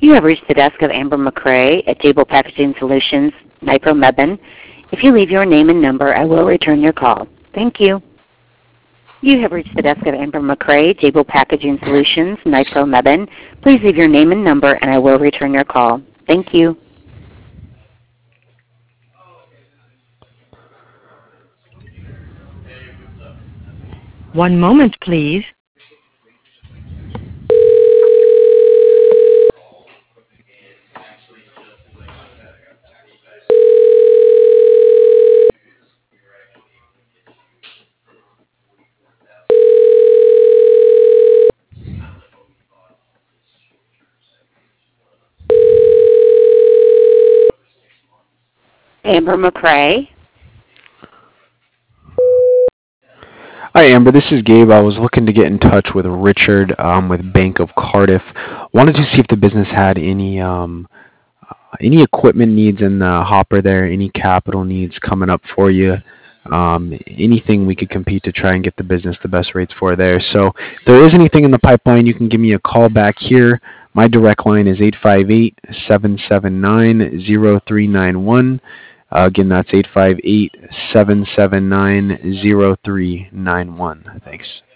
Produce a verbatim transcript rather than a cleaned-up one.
You have reached the desk of Amber McCray at Jabil Packaging Solutions, Nipromebin. If you leave your name and number, I will return your call. Thank you. You have reached the desk of Amber McCray, Jabil Packaging Solutions, Nipromebin. Please leave your name and number, and I will return your call. Thank you. One moment, please. Amber McCray. Hi, Amber. This is Gabe. I was looking to get in touch with Richard um, with Bank of Cardiff. Wanted to see if the business had any um, any equipment needs in the hopper there, any capital needs coming up for you, um, anything we could compete to try and get the business the best rates for there. So if there is anything in the pipeline, you can give me a call back here. My direct line is eight five eight, seven seven nine, zero three nine one. Uh, again, that's eight five eight, seven seven nine, zero three nine one. Thanks.